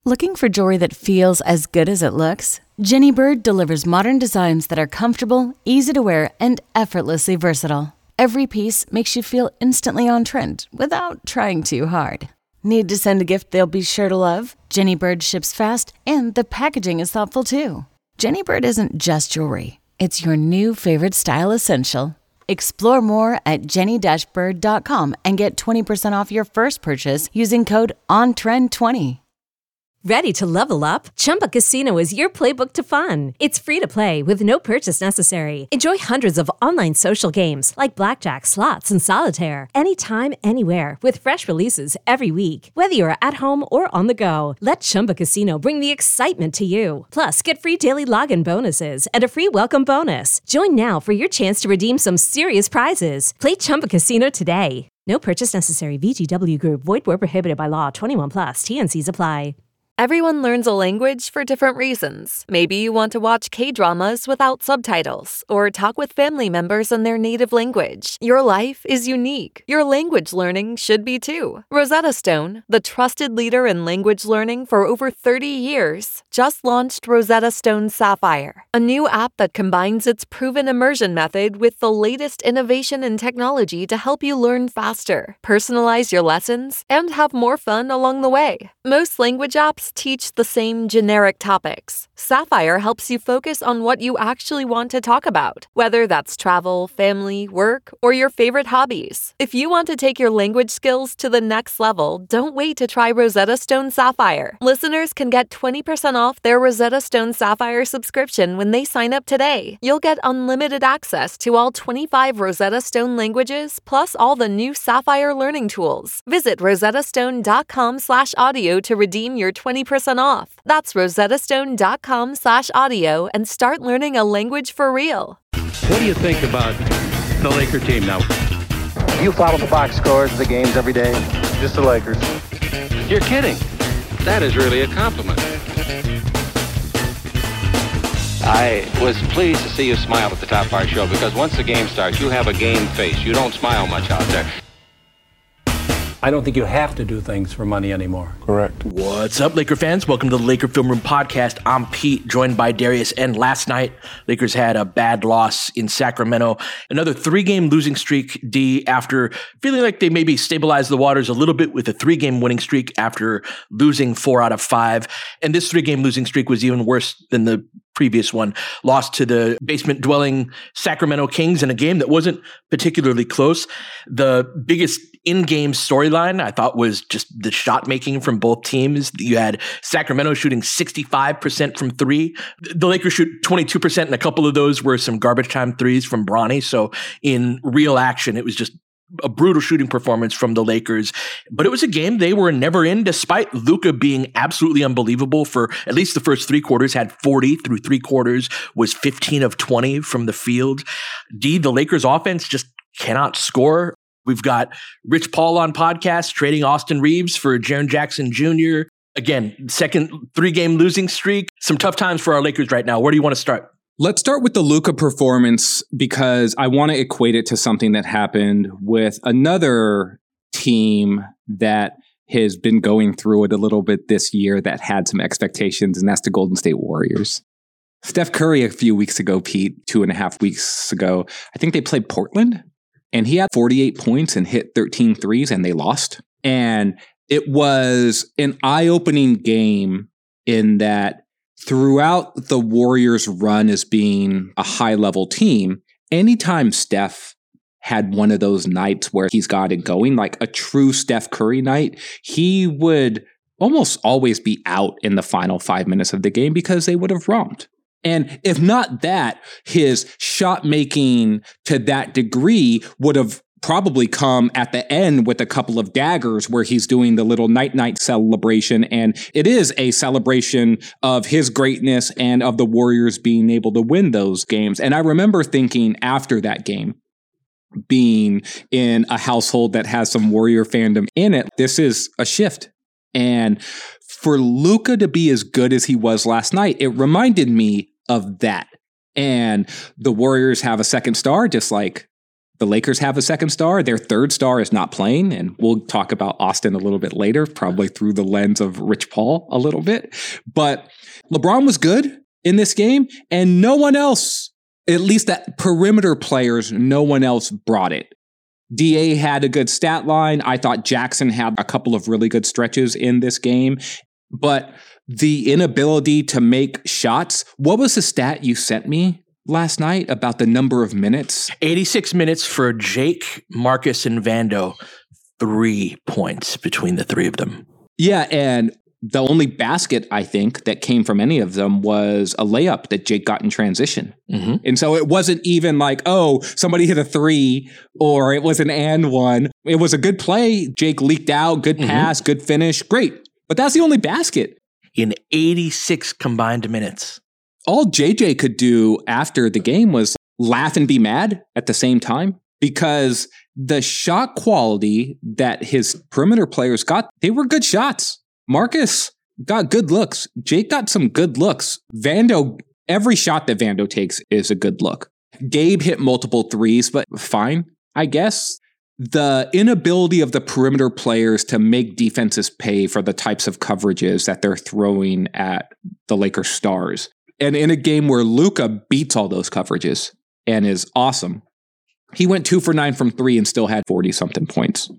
Looking for jewelry that feels as good as it looks? Jenny Bird delivers modern designs that are comfortable, easy to wear, and effortlessly versatile. Every piece makes you feel instantly on trend without trying too hard. Need to send a gift they'll be sure to love? Jenny Bird ships fast, and the packaging is thoughtful too. Jenny Bird isn't just jewelry. It's your new favorite style essential. Explore more at jenny-bird.com and get 20% off your first purchase using code ONTREND20. Ready to level up? Chumba Casino is your playbook to fun. It's free to play with no purchase necessary. Enjoy hundreds of online social games like blackjack, slots, and solitaire anytime, anywhere with fresh releases every week. Whether you're at home or on the go, let Chumba Casino bring the excitement to you. Plus, get free daily login bonuses and a free welcome bonus. Join now for your chance to redeem some serious prizes. Play Chumba Casino today. No purchase necessary. VGW Group. Void where prohibited by law. 21 plus. TNCs apply. Everyone learns a language for different reasons. Maybe you want to watch K-dramas without subtitles, or talk with family members in their native language. Your life is unique. Your language learning should be too. Rosetta Stone, the trusted leader in language learning for over 30 years, just launched Rosetta Stone Sapphire, a new app that combines its proven immersion method with the latest innovation and technology to help you learn faster, personalize your lessons, and have more fun along the way. Most language apps teach the same generic topics. Sapphire helps you focus on what you actually want to talk about, whether that's travel, family, work, or your favorite hobbies. If you want to take your language skills to the next level, don't wait to try Rosetta Stone Sapphire. Listeners can get 20% off their Rosetta Stone Sapphire subscription when they sign up today. You'll get unlimited access to all 25 Rosetta Stone languages, plus all the new Sapphire learning tools. Visit rosettastone.com/audio to redeem your 20% off. That's rosettastone.com/audio and start learning a language for real. What do you think about the Laker team now? You follow the box scores of the games every day? Just the Lakers. You're kidding. That is really a compliment. I was pleased to see you smile at the top of our show because once the game starts, you have a game face. You don't smile much out there. I don't think you have to do things for money anymore. Correct. What's up, Laker fans? Welcome to the Laker Film Room Podcast. I'm Pete, joined by Darius. And last night, Lakers had a bad loss in Sacramento. Another 3-game losing streak, D, after feeling like they maybe stabilized the waters a little bit with a 3-game winning streak after losing 4 out of 5. And this 3-game losing streak was even worse than the previous one. Lost to the basement-dwelling Sacramento Kings in a game that wasn't particularly close. The biggest in-game storyline, I thought, was just the shot making from both teams. You had Sacramento shooting 65% from 3. The Lakers shoot 22%, and a couple of those were some garbage time threes from Bronny. So in real action, it was just a brutal shooting performance from the Lakers. But it was a game they were never in, despite Luka being absolutely unbelievable for at least the first 3 quarters, had 40 through 3 quarters, was 15 of 20 from the field. D, the Lakers offense just cannot score. We've got Rich Paul on podcast trading Austin Reeves for Jaren Jackson Jr. Again, second 3-game losing streak. Some tough times for our Lakers right now. Where do you want to start? Let's start with the Luka performance because I want to equate it to something that happened with another team that has been going through it a little bit this year that had some expectations, and that's the Golden State Warriors. Steph Curry a few weeks ago, Pete, 2.5 weeks ago, I think they played Portland, and he had 48 points and hit 13 threes, and they lost. And it was an eye-opening game in that throughout the Warriors' run as being a high-level team, anytime Steph had one of those nights where he's got it going, like a true Steph Curry night, he would almost always be out in the final 5 minutes of the game because they would have romped. And if not that, his shot making to that degree would have probably come at the end with a couple of daggers where he's doing the little night-night celebration. And it is a celebration of his greatness and of the Warriors being able to win those games. And I remember thinking after that game, being in a household that has some Warrior fandom in it, this is a shift. And for Luka to be as good as he was last night, it reminded me of that. And the Warriors have a second star, just like The Lakers have a second star. Their third star is not playing. And we'll talk about Austin a little bit later, probably through the lens of Rich Paul a little bit. But LeBron was good in this game, and no one else, at least that perimeter players, no one else brought it. DA had a good stat line. I thought Jackson had a couple of really good stretches in this game. But the inability to make shots, what was the stat you sent me last night about the number of minutes? 86 minutes for Jake, Marcus, and Vando. 3 points between the three of them. Yeah, and the only basket, I think, that came from any of them was a layup that Jake got in transition. Mm-hmm. And so it wasn't even like, oh, somebody hit a 3 or it was an and one. It was a good play. Jake leaked out, good pass, good finish. Great. But that's the only basket. In 86 combined minutes. All JJ could do after the game was laugh and be mad at the same time, because the shot quality that his perimeter players got, they were good shots. Marcus got good looks. Jake got some good looks. Vando, every shot that Vando takes is a good look. Gabe hit multiple threes, but fine, I guess. The inability of the perimeter players to make defenses pay for the types of coverages that they're throwing at the Lakers stars. And in a game where Luka beats all those coverages and is awesome, he went 2 for 9 from 3 and still had 40-something points.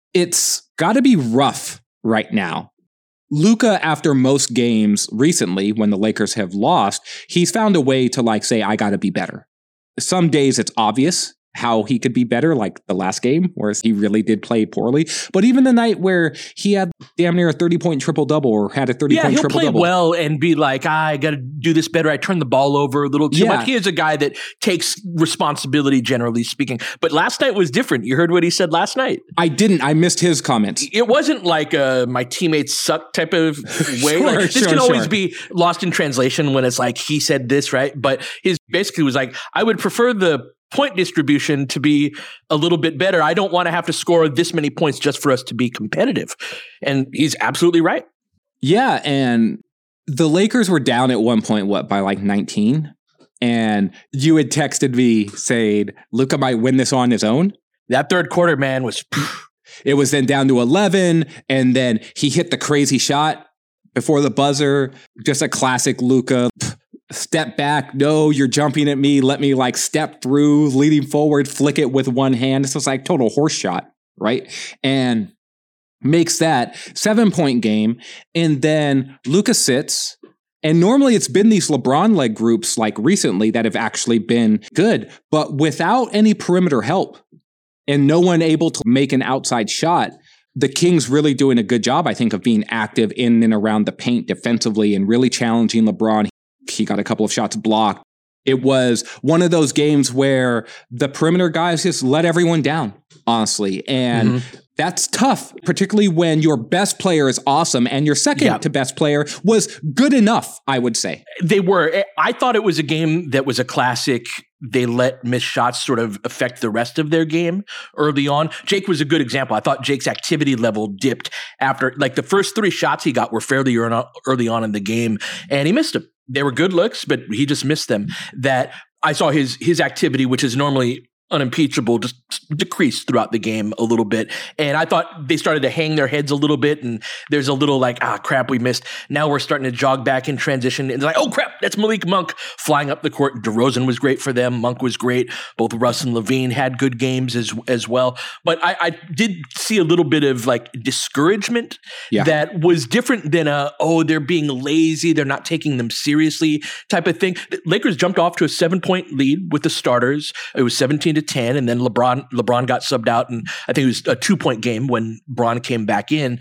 It's got to be rough right now. Luka, after most games recently, when the Lakers have lost, he's found a way to say, I got to be better. Some days it's obvious how he could be better, like the last game, where he really did play poorly. But even the night where he had damn near a 30-point triple-double or had a 30-point triple-double. Yeah, he'll play well and be like, I got to do this better. I turned the ball over a little too much. He is a guy that takes responsibility, generally speaking. But last night was different. You heard what he said last night. I didn't. I missed his comments. It wasn't like my teammates suck type of way. This can always be lost in translation when it's like he said this, right? But his basically was like, I would prefer the point distribution to be a little bit better. I don't want to have to score this many points just for us to be competitive. And he's absolutely right. Yeah, and the Lakers were down at one point, by 19? And you had texted me saying, Luka might win this on his own. That third quarter, man, was... It was then down to 11, and then he hit the crazy shot before the buzzer. Just a classic Luka. Step back. No, you're jumping at me. Let me step through, leading forward, flick it with one hand. This was like total horse shot, right? And makes that 7-point game. And then Luka sits. And normally it's been these LeBron-led groups recently that have actually been good, but without any perimeter help and no one able to make an outside shot, the Kings really doing a good job, I think, of being active in and around the paint defensively and really challenging LeBron. He got a couple of shots blocked. It was one of those games where the perimeter guys just let everyone down, honestly. And that's tough, particularly when your best player is awesome and your second to best player was good enough, I would say. They were. I thought it was a game that was a classic. They let missed shots sort of affect the rest of their game early on. Jake was a good example. I thought Jake's activity level dipped after, the first 3 shots he got were fairly early on in the game, and he missed them. They were good looks, but he just missed them. That I saw his activity, which is normally unimpeachable, just decreased throughout the game a little bit. And I thought they started to hang their heads a little bit, and there's a little crap, we missed. Now we're starting to jog back in transition, and it's like, oh crap, that's Malik Monk flying up the court. DeRozan was great for them. Monk was great. Both Russ and LaVine had good games as well. But I did see a little bit of discouragement that was different than they're being lazy, they're not taking them seriously type of thing. The Lakers jumped off to a 7-point lead with the starters. It was 17-10, and then LeBron got subbed out, and I think it was a 2-point game when Bron came back in.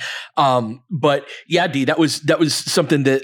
But yeah, D, that was something that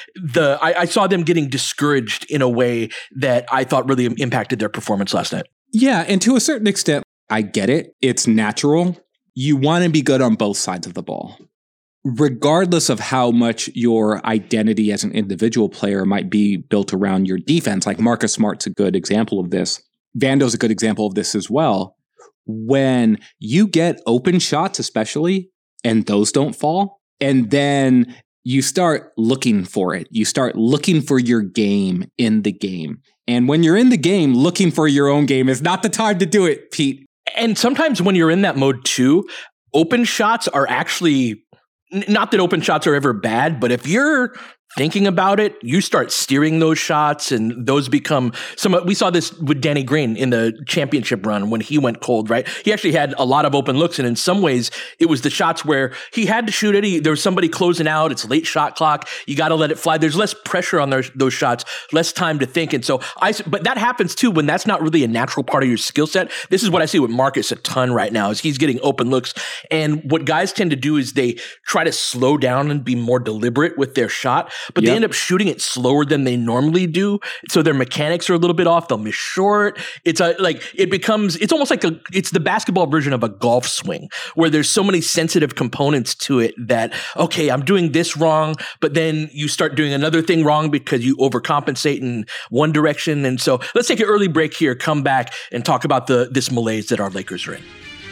I saw them getting discouraged in a way that I thought really impacted their performance last night. Yeah, and to a certain extent, I get it. It's natural. You want to be good on both sides of the ball. Regardless of how much your identity as an individual player might be built around your defense, Marcus Smart's a good example of this. Vando's a good example of this as well. When you get open shots, especially, and those don't fall, and then you start looking for it. You start looking for your game in the game. And when you're in the game, looking for your own game is not the time to do it, Pete. And sometimes when you're in that mode too, open shots are actually, not that open shots are ever bad, but if you're thinking about it, you start steering those shots, and those become we saw this with Danny Green in the championship run when he went cold, right? He actually had a lot of open looks, and in some ways it was the shots where he had to shoot it. There was somebody closing out. It's late shot clock. You got to let it fly. There's less pressure on those shots, less time to think. And so but that happens too when that's not really a natural part of your skill set. This is what I see with Marcus a ton right now, is he's getting open looks. And what guys tend to do is they try to slow down and be more deliberate with their shot. But they end up shooting it slower than they normally do. So their mechanics are a little bit off. They'll miss short. It's almost like it's the basketball version of a golf swing, where there's so many sensitive components to it that, okay, I'm doing this wrong, but then you start doing another thing wrong because you overcompensate in one direction. And so let's take an early break here, come back and talk about this malaise that our Lakers are in.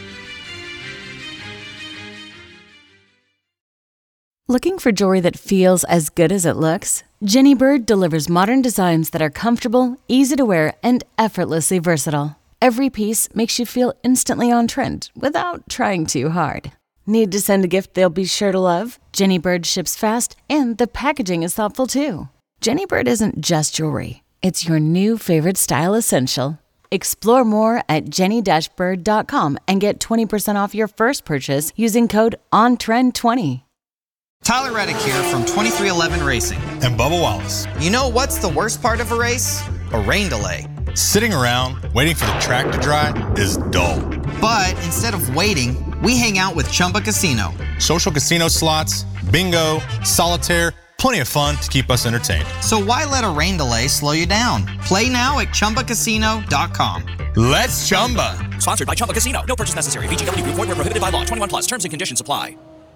Looking for jewelry that feels as good as it looks? Jenny Bird delivers modern designs that are comfortable, easy to wear, and effortlessly versatile. Every piece makes you feel instantly on trend without trying too hard. Need to send a gift they'll be sure to love? Jenny Bird ships fast, and the packaging is thoughtful too. Jenny Bird isn't just jewelry. It's your new favorite style essential. Explore more at jenny-bird.com and get 20% off your first purchase using code ONTREND20. Tyler Reddick here from 2311 Racing. And Bubba Wallace. You know what's the worst part of a race? A rain delay. Sitting around waiting for the track to dry is dull. But instead of waiting, we hang out with Chumba Casino. Social casino slots, bingo, solitaire, plenty of fun to keep us entertained. So why let a rain delay slow you down? Play now at ChumbaCasino.com. Let's Chumba. Sponsored by Chumba Casino. No purchase necessary. VGW Group. Void where prohibited by law. 21 plus. Terms and conditions apply.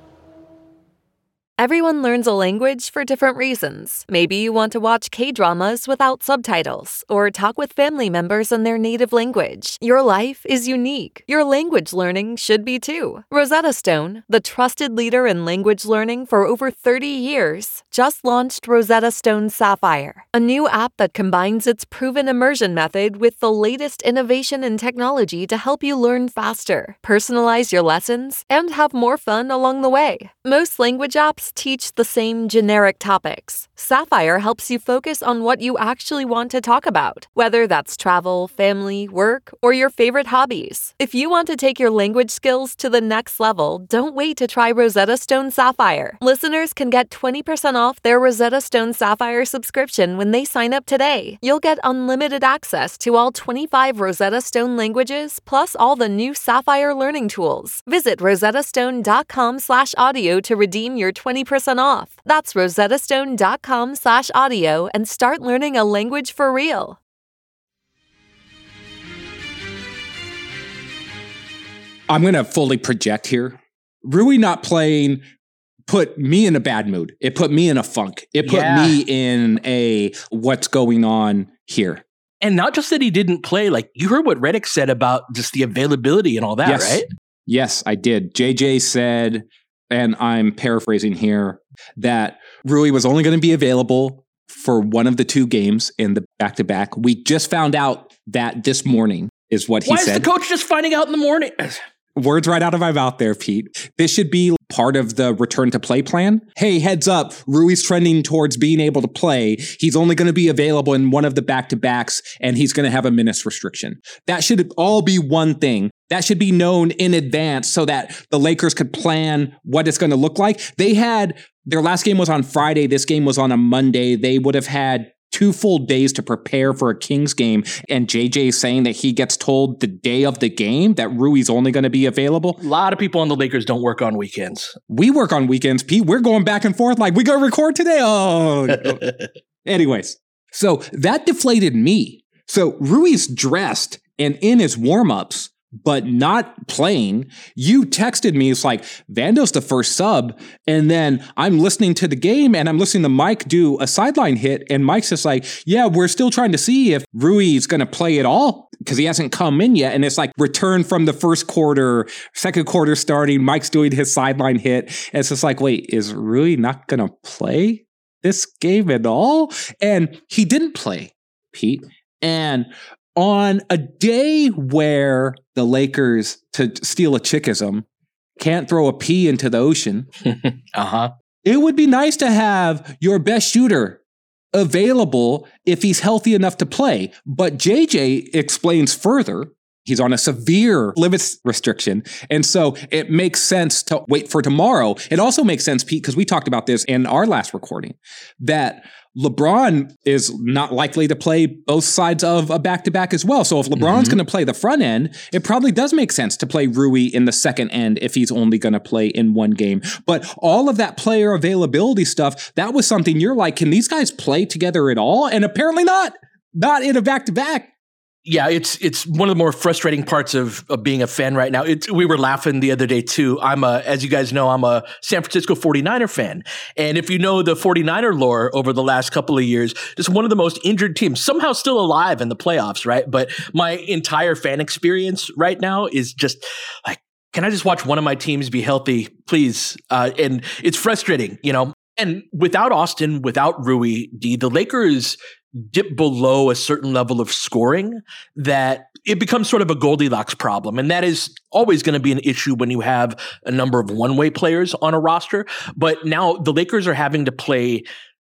Everyone learns a language for different reasons. Maybe you want to watch K-dramas without subtitles or talk with family members in their native language. Your life is unique. Your language learning should be too. Rosetta Stone, the trusted leader in language learning for over 30 years, just launched Rosetta Stone Sapphire, a new app that combines its proven immersion method with the latest innovation in technology to help you learn faster, personalize your lessons, and have more fun along the way. Most language apps teach the same generic topics. Sapphire helps you focus on what you actually want to talk about, whether that's travel, family, work, or your favorite hobbies. If you want to take your language skills to the next level, don't wait to try Rosetta Stone Sapphire. Listeners can get 20% off their Rosetta Stone Sapphire subscription when they sign up today. You'll get unlimited access to all 25 Rosetta Stone languages, plus all the new Sapphire learning tools. Visit rosettastone.com/audio to redeem your 20% off. That's rosettastone.com/audio and start learning a language for real. I'm going to fully project here. Rui not playing put me in a bad mood. It put me in a funk. It put me in a what's going on here. And not just that he didn't play, like you heard what Reddick said about just the availability and all that, right? Yes, I did. JJ said, and I'm paraphrasing here, that Rui was only going to be available for one of the two games in the back-to-back. We just found out that this morning is what he said. Why is the coach just finding out in the morning? Words right out of my mouth there, Pete. This should be part of the return to play plan. Hey, heads up, Rui's trending towards being able to play. He's only going to be available in one of the back-to-backs, and he's going to have a minutes restriction. That should all be one thing. That should be known in advance so that the Lakers could plan what it's going to look like. They had, their last game was on Friday. This game was on a Monday. They would have had 2 full days to prepare for a Kings game. And JJ saying that he gets told the day of the game that Rui's only going to be available. A lot of people on the Lakers don't work on weekends. We work on weekends, Pete. We're going back and forth like, we go record today. Oh, anyways. So that deflated me. So Rui's dressed and in his warm-ups, but not playing. You texted me, it's like, Vando's the first sub. And then I'm listening to the game and I'm listening to Mike do a sideline hit. And Mike's just like, yeah, we're still trying to see if Rui's going to play at all because he hasn't come in yet. And it's like return from the first quarter, second quarter starting. Mike's doing his sideline hit. And it's just like, wait, is Rui not going to play this game at all? And he didn't play, Pete. And On a day where the Lakers, to steal a chickism, can't throw a pea into the ocean, it would be nice to have your best shooter available if he's healthy enough to play. But JJ explains further, he's on a severe limits restriction. And so it makes sense to wait for tomorrow. It also makes sense, Pete, because we talked about this in our last recording, that LeBron is not likely to play both sides of a back-to-back as well. So if LeBron's going to play the front end, it probably does make sense to play Rui in the second end if he's only going to play in one game. But all of that player availability stuff, that was something you're like, can these guys play together at all? And apparently not in a back-to-back. Yeah, it's one of the more frustrating parts of being a fan right now. We were laughing the other day too. As you guys know, I'm a San Francisco 49er fan. And if you know the 49er lore over the last couple of years, just one of the most injured teams, somehow still alive in the playoffs, right? But my entire fan experience right now is just like, can I just watch one of my teams be healthy, please? And it's frustrating, you know? And without Austin, without Rui, the Lakers dip below a certain level of scoring that it becomes sort of a Goldilocks problem. And that is always going to be an issue when you have a number of one-way players on a roster. But now the Lakers are having to play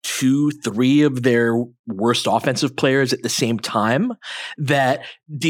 2-3 of their worst offensive players at the same time, that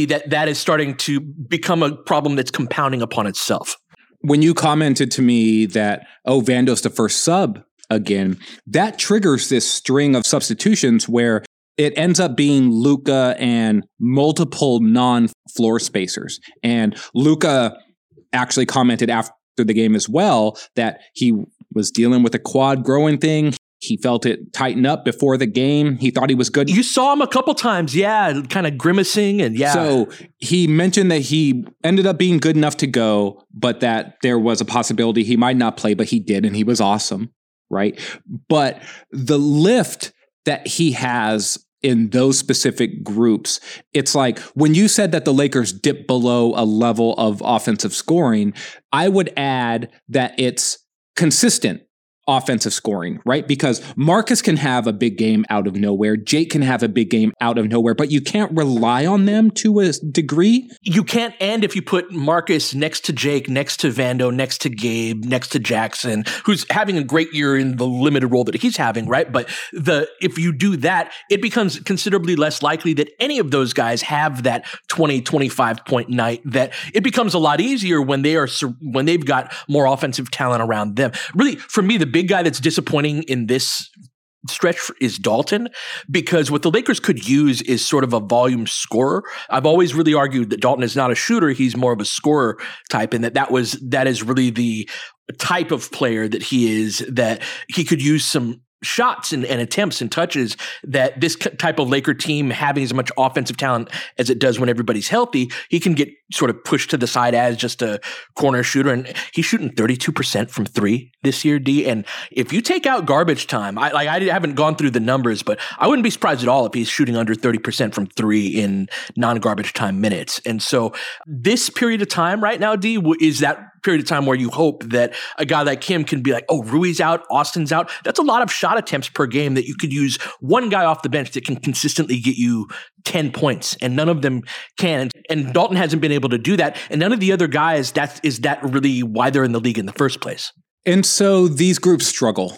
is starting to become a problem that's compounding upon itself. When you commented to me that, Vando's the first sub again, that triggers this string of substitutions where it ends up being Luka and multiple non-floor spacers. And Luka actually commented after the game as well that he was dealing with a quad growing thing. He felt it tighten up before the game. He thought he was good. You saw him a couple times, kind of grimacing and So he mentioned that he ended up being good enough to go, but that there was a possibility he might not play, but he did, and he was awesome, right? But the lift that he has in those specific groups, it's like when you said that the Lakers dip below a level of offensive scoring, I would add that it's consistent offensive scoring, right? Because Marcus can have a big game out of nowhere. Jake can have a big game out of nowhere, but you can't rely on them to a degree. You can't. And if you put Marcus next to Jake, next to Vando, next to Gabe, next to Jackson, who's having a great year in the limited role that he's having, right? But if you do that, it becomes considerably less likely that any of those guys have that 20, 25 point night, that it becomes a lot easier when they've got more offensive talent around them. Really, for me, the big guy that's disappointing in this stretch is Dalton, because what the Lakers could use is sort of a volume scorer. I've always really argued that Dalton is not a shooter. He's more of a scorer type, and that is really the type of player that he is, that he could use some shots and attempts and touches that this type of Laker team, having as much offensive talent as it does when everybody's healthy, he can get sort of pushed to the side as just a corner shooter. And he's shooting 32% from three this year, D. And if you take out garbage time, I haven't gone through the numbers, but I wouldn't be surprised at all if he's shooting under 30% from three in non-garbage time minutes. And so this period of time right now, D, is that period of time where you hope that a guy like him can be like, oh, Rui's out, Austin's out. That's a lot of shot attempts per game that you could use one guy off the bench that can consistently get you 10 points, and none of them can. And Dalton hasn't been able to do that. And none of the other guys, is that really why they're in the league in the first place? And so these groups struggle.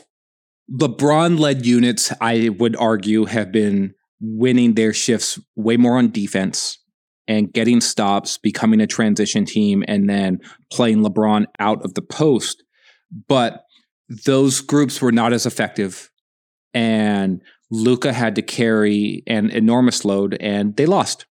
LeBron-led units, I would argue, have been winning their shifts way more on defense and getting stops, becoming a transition team, and then playing LeBron out of the post. But those groups were not as effective, and Luka had to carry an enormous load, and they lost.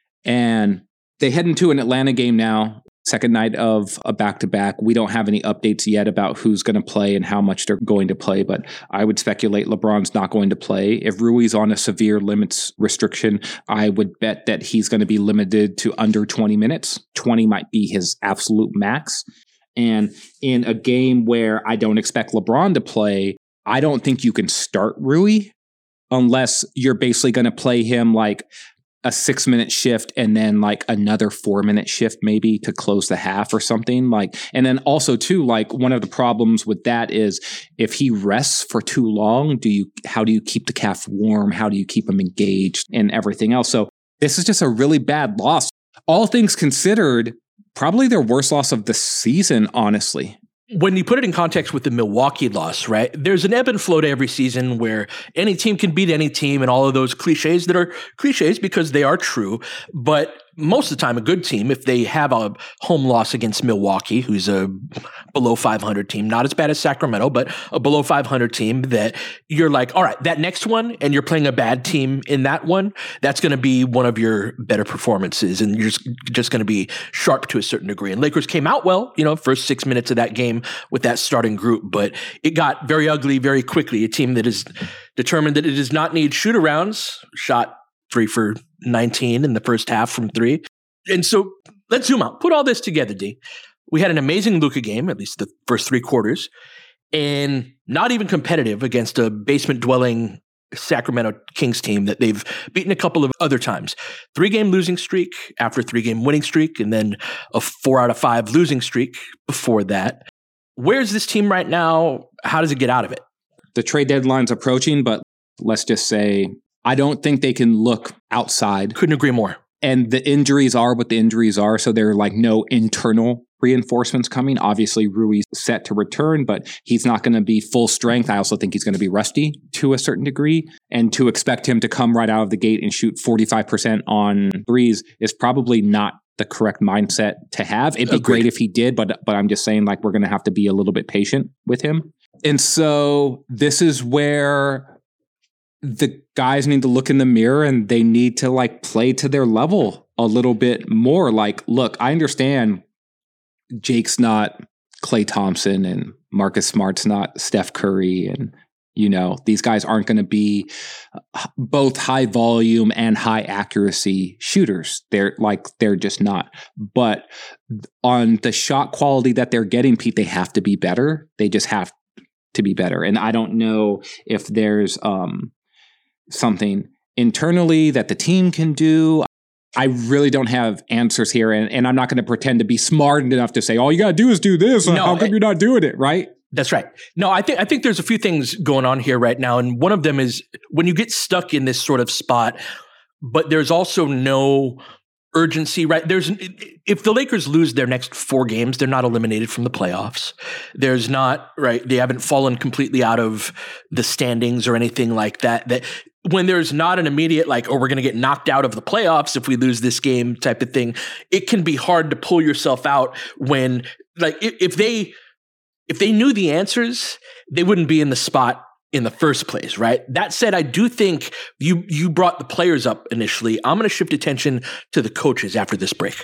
And they head into an Atlanta game now, second night of a back-to-back. We don't have any updates yet about who's going to play and how much they're going to play, but I would speculate LeBron's not going to play. If Rui's on a severe limits restriction, I would bet that he's going to be limited to under 20 minutes. 20 might be his absolute max. And in a game where I don't expect LeBron to play, I don't think you can start Rui unless you're basically going to play him like a 6-minute shift and then like another 4-minute shift maybe to close the half or something. And then also too, like one of the problems with that is if he rests for too long, how do you keep the calf warm? How do you keep him engaged and everything else? So This is just a really bad loss. All things considered, probably their worst loss of the season, honestly. When you put it in context with the Milwaukee loss, right, there's an ebb and flow to every season where any team can beat any team and all of those cliches that are cliches because they are true. But most of the time, a good team, if they have a home loss against Milwaukee, who's a below 500 team, not as bad as Sacramento, but a below 500 team, that you're like, all right, that next one, and you're playing a bad team in that one, that's going to be one of your better performances, and you're just going to be sharp to a certain degree. And Lakers came out well, first 6 minutes of that game with that starting group, but it got very ugly very quickly. A team that is determined that it does not need shoot-arounds, shot 3 for 19 in the first half from 3. And so let's zoom out. Put all this together, D. We had an amazing Luka game, at least the first 3 quarters, and not even competitive against a basement-dwelling Sacramento Kings team that they've beaten a couple of other times. 3-game losing streak after 3-game winning streak, and then a 4 out of 5 losing streak before that. Where's this team right now? How does it get out of it? The trade deadline's approaching, but let's just say I don't think they can look outside. Couldn't agree more. And the injuries are what the injuries are, so there are like no internal reinforcements coming. Obviously, Rui's set to return, but he's not going to be full strength. I also think he's going to be rusty to a certain degree. And to expect him to come right out of the gate and shoot 45% on threes is probably not the correct mindset to have. It'd be great if he did, but I'm just saying, like, we're going to have to be a little bit patient with him. And so this is where the guys need to look in the mirror and they need to like play to their level a little bit more. Like, look, I understand Jake's not Klay Thompson and Marcus Smart's not Steph Curry, and these guys aren't going to be both high volume and high accuracy shooters. They're just not. But on the shot quality that they're getting, Pete, they have to be better. They just have to be better. And I don't know if there's something internally that the team can do. I really don't have answers here, and I'm not going to pretend to be smart enough to say, all you got to do is do this. No, how come you're not doing it, right? That's right. No, I think there's a few things going on here right now, and one of them is when you get stuck in this sort of spot, but there's also no urgency, right? If the Lakers lose their next 4 games, they're not eliminated from the playoffs. There's not, right? They haven't fallen completely out of the standings or anything like that. That when there's not an immediate like, we're going to get knocked out of the playoffs if we lose this game type of thing, it can be hard to pull yourself out when, like, if they knew the answers, they wouldn't be in the spot in the first place, right? That said, I do think you brought the players up initially. I'm going to shift attention to the coaches after this break.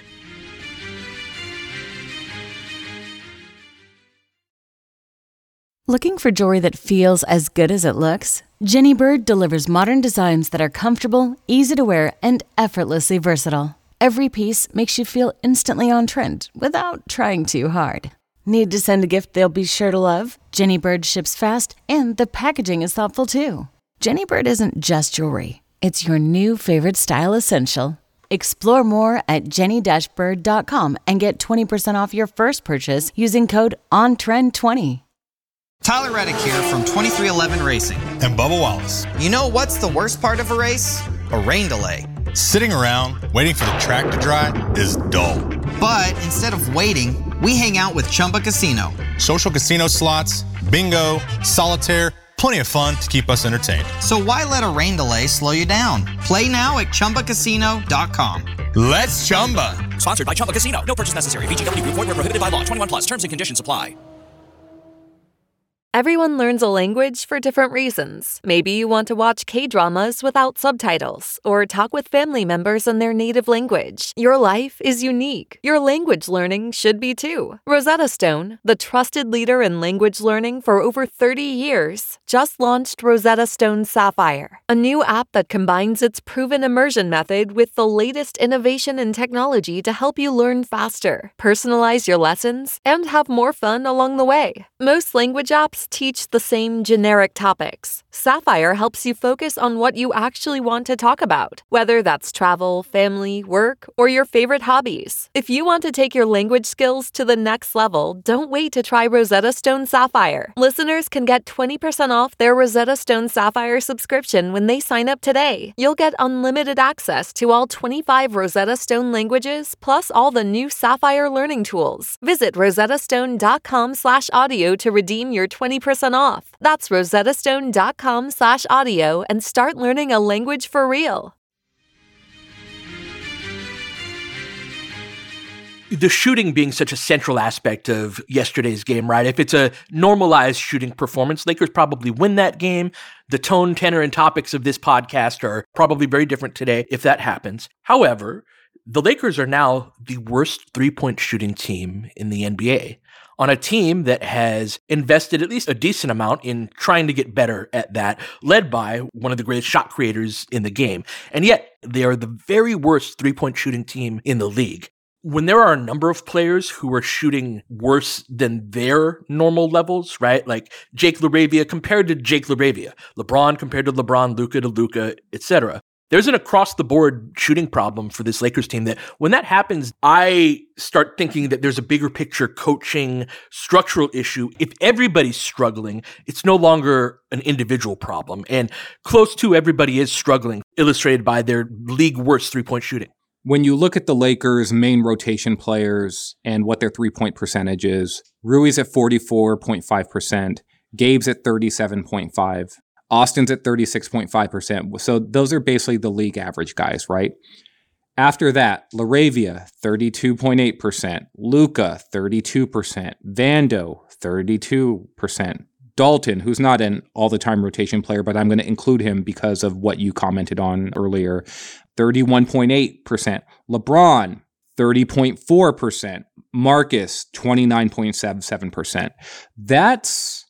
Looking for jewelry that feels as good as it looks? Jenny Bird delivers modern designs that are comfortable, easy to wear, and effortlessly versatile. Every piece makes you feel instantly on trend without trying too hard. Need to send a gift they'll be sure to love? Jenny Bird ships fast, and the packaging is thoughtful too. Jenny Bird isn't just jewelry. It's your new favorite style essential. Explore more at jenny-bird.com and get 20% off your first purchase using code ONTREND20. Tyler Reddick here from 2311 Racing. And Bubba Wallace. You know what's the worst part of a race? A rain delay. Sitting around waiting for the track to dry is dull. But instead of waiting, we hang out with Chumba Casino. Social casino slots, bingo, solitaire, plenty of fun to keep us entertained. So why let a rain delay slow you down? Play now at ChumbaCasino.com. Let's Chumba. Sponsored by Chumba Casino. No purchase necessary. VGW Group. Void where prohibited by law. 21 plus. Terms and conditions apply. Everyone learns a language for different reasons. Maybe you want to watch K-dramas without subtitles or talk with family members in their native language. Your life is unique. Your language learning should be too. Rosetta Stone, the trusted leader in language learning for over 30 years, just launched Rosetta Stone Sapphire, a new app that combines its proven immersion method with the latest innovation and technology to help you learn faster, personalize your lessons, and have more fun along the way. Most language apps just teach the same generic topics. Sapphire helps you focus on what you actually want to talk about, whether that's travel, family, work, or your favorite hobbies. If you want to take your language skills to the next level, don't wait to try Rosetta Stone Sapphire. Listeners can get 20% off their Rosetta Stone Sapphire subscription when they sign up today. You'll get unlimited access to all 25 Rosetta Stone languages, plus all the new Sapphire learning tools. Visit rosettastone.com/audio to redeem your 20% off. That's rosettastone.com/audio and start learning a language for real. The shooting being such a central aspect of yesterday's game, right? If it's a normalized shooting performance, Lakers probably win that game. The tone, tenor, and topics of this podcast are probably very different today if that happens. However, the Lakers are now the worst three-point shooting team in the NBA, on a team that has invested at least a decent amount in trying to get better at that, led by one of the greatest shot creators in the game. And yet, they are the very worst three-point shooting team in the league. When there are a number of players who are shooting worse than their normal levels, right? Like Jake LaRavia compared to Jake LaRavia, LeBron compared to LeBron, Luka to Luka, etc. There's an across-the-board shooting problem for this Lakers team that when that happens, I start thinking that there's a bigger picture coaching structural issue. If everybody's struggling, it's no longer an individual problem. And close to everybody is struggling, illustrated by their league worst three-point shooting. When you look at the Lakers' main rotation players and what their three-point percentage is, Rui's at 44.5%, Gabe's at 37.5%, Austin's at 36.5%. So those are basically the league average guys, right? After that, LaRavia, 32.8%, Luka, 32%, Vando, 32%, Dalton, who's not an all-the-time rotation player, but I'm going to include him because of what you commented on earlier, 31.8%. LeBron, 30.4%. Marcus, 29.77%. That's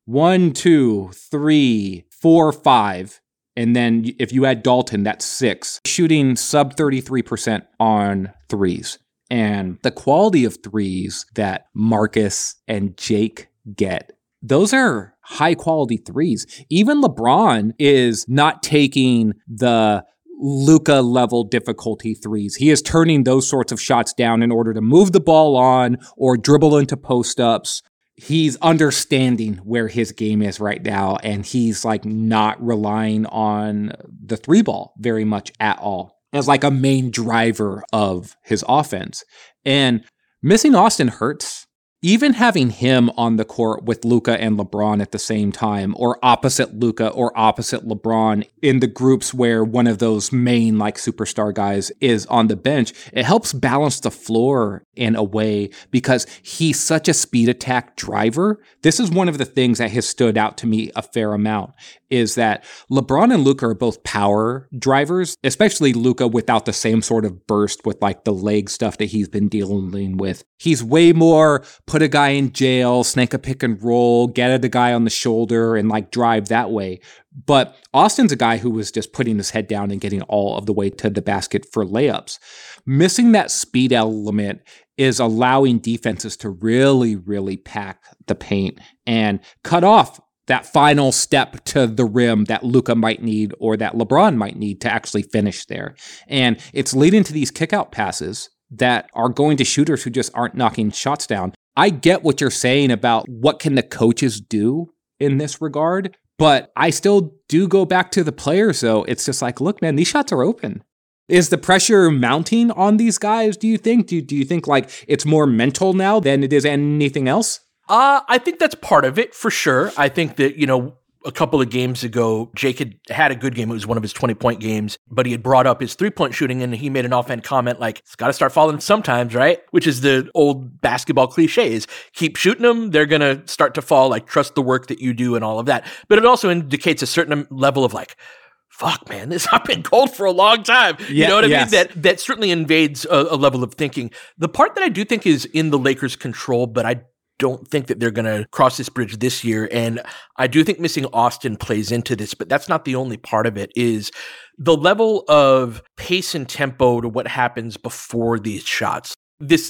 1, 2, 3, 4, 5. And then if you add Dalton, that's 6. Shooting sub 33% on threes. And the quality of threes that Marcus and Jake get, those are high quality threes. Even LeBron is not taking the Luka level difficulty threes. He is turning those sorts of shots down in order to move the ball on or dribble into post-ups. He's understanding where his game is right now, and he's like not relying on the three ball very much at all as like a main driver of his offense. And missing Austin hurts. Even having him on the court with Luka and LeBron at the same time, or opposite Luka or opposite LeBron in the groups where one of those main like superstar guys is on the bench, it helps balance the floor in a way because he's such a speed attack driver. This is one of the things that has stood out to me a fair amount, is that LeBron and Luka are both power drivers, especially Luka without the same sort of burst with like the leg stuff that he's been dealing with. He's way more put a guy in jail, snake a pick and roll, get at the guy on the shoulder and like drive that way. But Austin's a guy who was just putting his head down and getting all of the way to the basket for layups. Missing that speed element is allowing defenses to really, really pack the paint and cut off that final step to the rim that Luka might need or that LeBron might need to actually finish there. And it's leading to these kick-out passes that are going to shooters who just aren't knocking shots down. I get what you're saying about what can the coaches do in this regard, but I still do go back to the players, though. It's just like, look, man, these shots are open. Is the pressure mounting on these guys, do you think? Do you think like it's more mental now than it is anything else? I think that's part of it for sure. I think that, a couple of games ago, Jake had a good game. It was one of his 20-point games, but he had brought up his three-point shooting and he made an offhand comment like, it's got to start falling sometimes, right? Which is the old basketball cliche is keep shooting them. They're going to start to fall, like trust the work that you do and all of that. But it also indicates a certain level of like, fuck, man, I've been cold for a long time. You know what I mean? That certainly invades a level of thinking. The part that I do think is in the Lakers' control, but I don't think that they're going to cross this bridge this year. And I do think missing Austin plays into this, but that's not the only part of it, is the level of pace and tempo to what happens before these shots. This is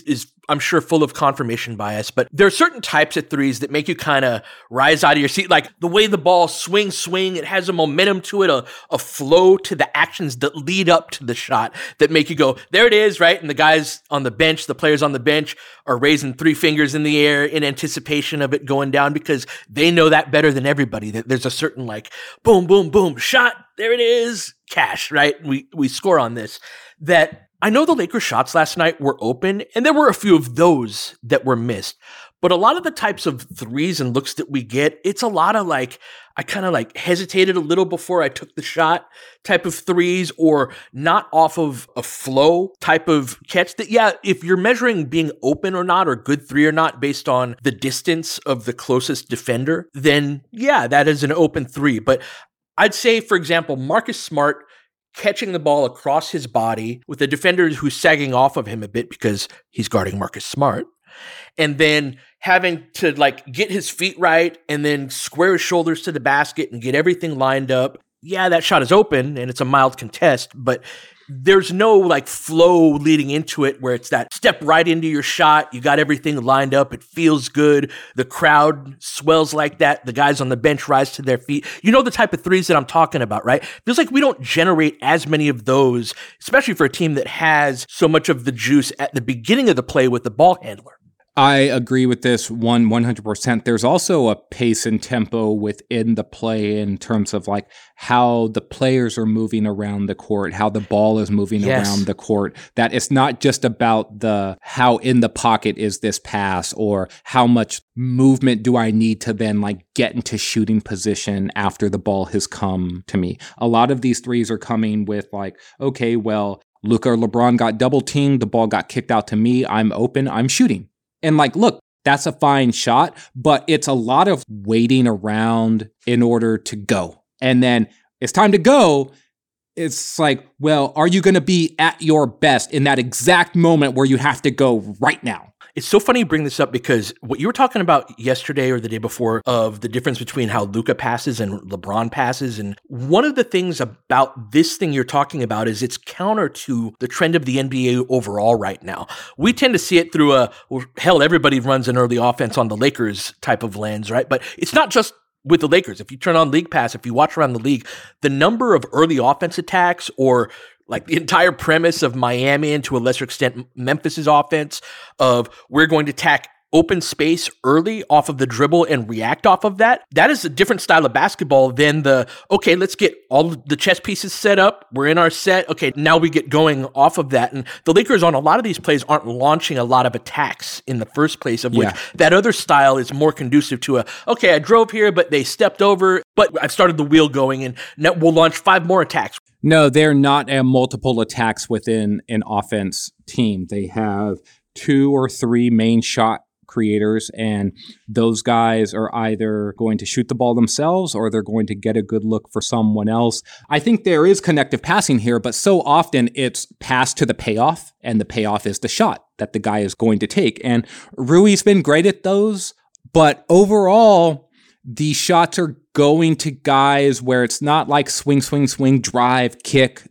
I'm sure full of confirmation bias, but there are certain types of threes that make you kind of rise out of your seat. Like the way the ball swing, it has a momentum to it, a flow to the actions that lead up to the shot that make you go, there it is, right? And the guys on the bench, the players on the bench are raising 3 fingers in the air in anticipation of it going down because they know that better than everybody, that there's a certain like, boom, boom, boom, shot, there it is, cash, right? We score on this. That I know the Lakers shots last night were open, and there were a few of those that were missed. But a lot of the types of threes and looks that we get, it's a lot of like, I kind of like hesitated a little before I took the shot type of threes, or not off of a flow type of catch that, yeah, if you're measuring being open or not, or good three or not, based on the distance of the closest defender, then yeah, that is an open three. But I'd say, for example, Marcus Smart catching the ball across his body with a defender who's sagging off of him a bit because he's guarding Marcus Smart, and then having to like get his feet right and then square his shoulders to the basket and get everything lined up. Yeah, that shot is open and it's a mild contest, but there's no like flow leading into it where it's that step right into your shot. You got everything lined up. It feels good. The crowd swells like that. The guys on the bench rise to their feet. You know the type of threes that I'm talking about, right? Feels like we don't generate as many of those, especially for a team that has so much of the juice at the beginning of the play with the ball handler. I agree with this 100%. There's also a pace and tempo within the play in terms of like how the players are moving around the court, how the ball is moving around the court, that it's not just about the how in the pocket is this pass or how much movement do I need to then like get into shooting position after the ball has come to me. A lot of these threes are coming with like, okay, well, Luka or LeBron got double teamed, the ball got kicked out to me, I'm open, I'm shooting. And like, look, that's a fine shot, but it's a lot of waiting around in order to go. And then it's time to go. It's like, well, are you going to be at your best in that exact moment where you have to go right now? It's so funny you bring this up because what you were talking about yesterday or the day before of the difference between how Luka passes and LeBron passes. And one of the things about this thing you're talking about is it's counter to the trend of the NBA overall right now. We tend to see it through everybody runs an early offense on the Lakers type of lens, right? But it's not just with the Lakers. If you turn on League Pass, if you watch around the league, the number of early offense attacks or like the entire premise of Miami and to a lesser extent Memphis's offense of we're going to attack open space early off of the dribble and react off of that. That is a different style of basketball than okay, let's get all the chess pieces set up. We're in our set. Okay, now we get going off of that. And the Lakers on a lot of these plays aren't launching a lot of attacks in the first place, of which that other style is more conducive to okay, I drove here, but they stepped over, but I've started the wheel going and now we'll launch 5 more attacks. No, they're not multiple attacks within an offense team. They have 2 or 3 main shot creators, and those guys are either going to shoot the ball themselves or they're going to get a good look for someone else. I think there is connective passing here, but so often it's pass to the payoff, and the payoff is the shot that the guy is going to take. And Rui's been great at those, but overall, the shots are going to guys where it's not like swing, swing, swing, drive, kick,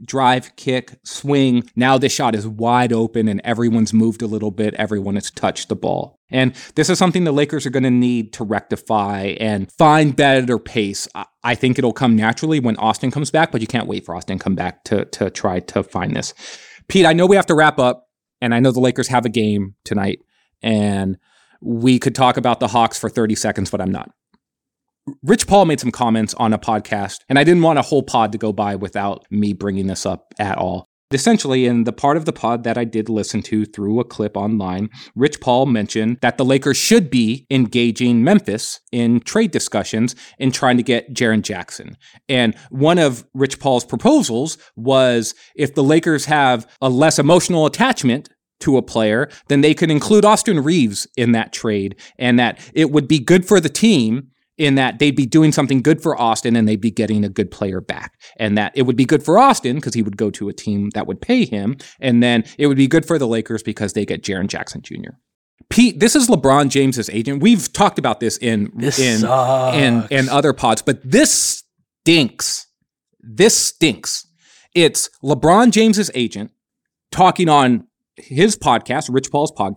swing. Now the shot is wide open and everyone's moved a little bit. Everyone has touched the ball. And this is something the Lakers are going to need to rectify and find better pace. I think it'll come naturally when Austin comes back, but you can't wait for Austin to come back to try to find this. Pete, I know we have to wrap up, and I know the Lakers have a game tonight, and we could talk about the Hawks for 30 seconds, but I'm not. Rich Paul made some comments on a podcast, and I didn't want a whole pod to go by without me bringing this up at all. Essentially, in the part of the pod that I did listen to through a clip online, Rich Paul mentioned that the Lakers should be engaging Memphis in trade discussions and trying to get Jaren Jackson. And one of Rich Paul's proposals was if the Lakers have a less emotional attachment to a player, then they could include Austin Reeves in that trade, and that it would be good for the team in that they'd be doing something good for Austin and they'd be getting a good player back. And that it would be good for Austin because he would go to a team that would pay him. And then it would be good for the Lakers because they get Jaren Jackson Jr. Pete, this is LeBron James's agent. We've talked about this in other pods, but this stinks. This stinks. It's LeBron James's agent talking on his podcast, Rich Paul's podcast,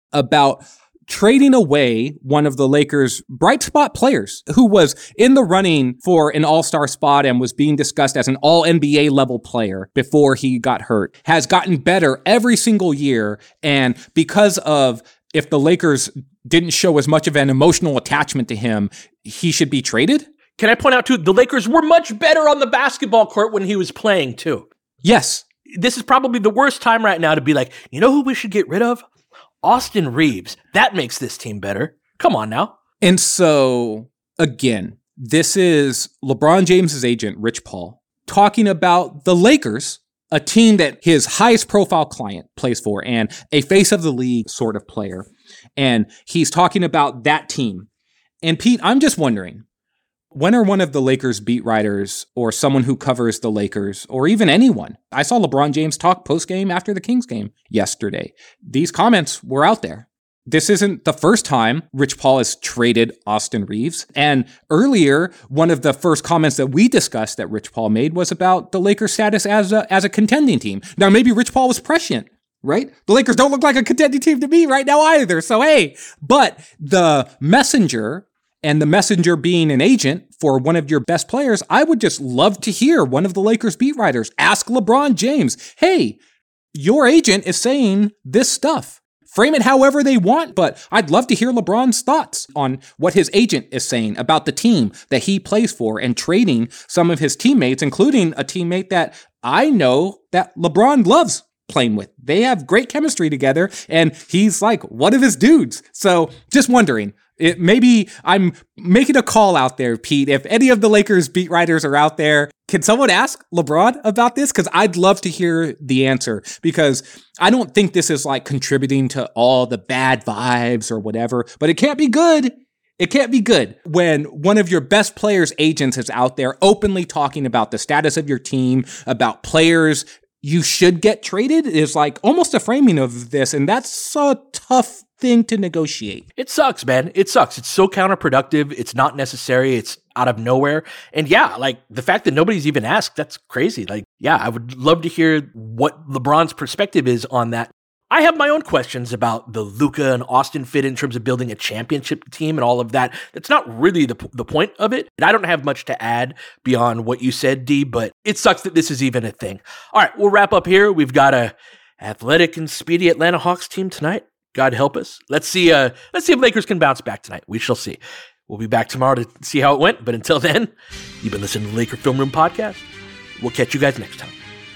about trading away one of the Lakers' bright spot players who was in the running for an all-star spot and was being discussed as an all-NBA level player before he got hurt, has gotten better every single year. And because of, if the Lakers didn't show as much of an emotional attachment to him, he should be traded? Can I point out, too, the Lakers were much better on the basketball court when he was playing, too. Yes. This is probably the worst time right now to be like, you know who we should get rid of? Austin Reeves. That makes this team better. Come on now. And so, again, this is LeBron James's agent, Rich Paul, talking about the Lakers, a team that his highest profile client plays for and a face of the league sort of player. And he's talking about that team. And Pete, I'm just wondering, when are one of the Lakers beat writers or someone who covers the Lakers or even anyone? I saw LeBron James talk post-game after the Kings game yesterday. These comments were out there. This isn't the first time Rich Paul has traded Austin Reeves. And earlier, one of the first comments that we discussed that Rich Paul made was about the Lakers' status as a contending team. Now, maybe Rich Paul was prescient, right? The Lakers don't look like a contending team to me right now either. So, hey, but the messenger, and the messenger being an agent for one of your best players, I would just love to hear one of the Lakers beat writers ask LeBron James, hey, your agent is saying this stuff. Frame it however they want, but I'd love to hear LeBron's thoughts on what his agent is saying about the team that he plays for and trading some of his teammates, including a teammate that I know that LeBron loves playing with. They have great chemistry together, and he's like one of his dudes. So just wondering, maybe I'm making a call out there, Pete. If any of the Lakers beat writers are out there, can someone ask LeBron about this? Because I'd love to hear the answer, because I don't think this is like contributing to all the bad vibes or whatever, but it can't be good. It can't be good when one of your best players' agents is out there openly talking about the status of your team, about players you should get traded. Is like almost a framing of this, and that's a tough thing to negotiate. It sucks, man. It sucks. It's so counterproductive. It's not necessary. It's out of nowhere. And yeah, like the fact that nobody's even asked, that's crazy. Like, yeah, I would love to hear what LeBron's perspective is on that. I have my own questions about the Luka and Austin fit in terms of building a championship team and all of that. That's not really the point of it. And I don't have much to add beyond what you said, D, but it sucks that this is even a thing. All right, we'll wrap up here. We've got a athletic and speedy Atlanta Hawks team tonight. God help us. Let's see if Lakers can bounce back tonight. We shall see. We'll be back tomorrow to see how it went. But until then, you've been listening to the Laker Film Room Podcast. We'll catch you guys next time.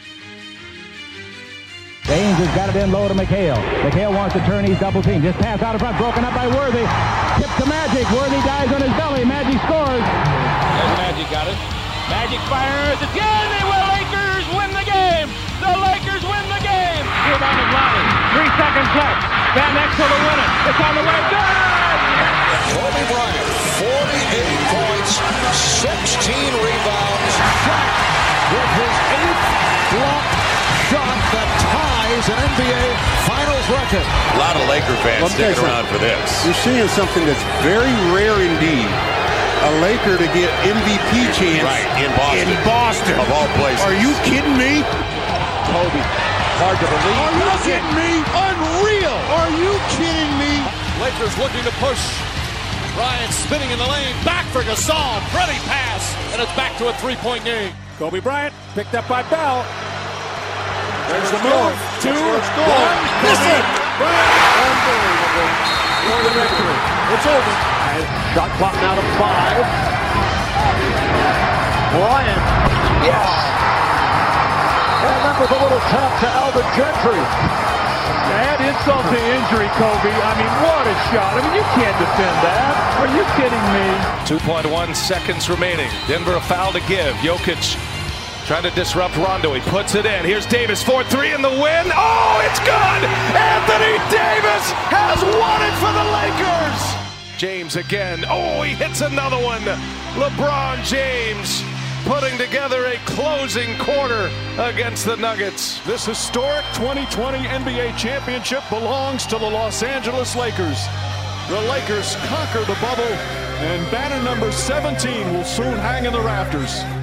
James has got it in low to McHale. McHale wants to turn. He's double teamed. Just pass out in front. Broken up by Worthy. Tip to Magic. Worthy dies on his belly. Magic scores. There's Magic got it. Magic fires. It's good. The Lakers win the game. The Lakers win the game. Rebound of Lonnie. 3 seconds left. Van Exel to win it. It's on the way. Good. Kobe Bryant, 48 points, 16 rebounds. Shot with his 8th block shot that ties an NBA Finals record. A lot of Laker fans sticking around for this. You're seeing something that's very rare indeed. A Laker to get MVP chance in Boston. Of all places. Are you kidding me? Kobe, hard to believe. Are you kidding me? Unreal. Are you kidding me? Lakers looking to push. Bryant spinning in the lane. Back for Gasol. Pretty pass. And it's back to a 3-point game. Kobe Bryant picked up by Bell. There's the move. 2, 1. Listen. Unbelievable. For the victory. It's over. Shot clock now to 5. Bryant. Yes. And that was a little tap to Alvin Gentry. Add insult to injury, Kobe. I mean, what a shot. I mean, you can't defend that. Are you kidding me? 2.1 seconds remaining. Denver a foul to give. Jokic trying to disrupt Rondo. He puts it in. Here's Davis, 4-3 in the win. Oh, it's good! Anthony Davis has won it for the Lakers! James again. Oh, he hits another one. LeBron James putting together a closing quarter against the Nuggets. This historic 2020 NBA championship belongs to the Los Angeles Lakers. The Lakers conquer the bubble, and banner number 17 will soon hang in the rafters.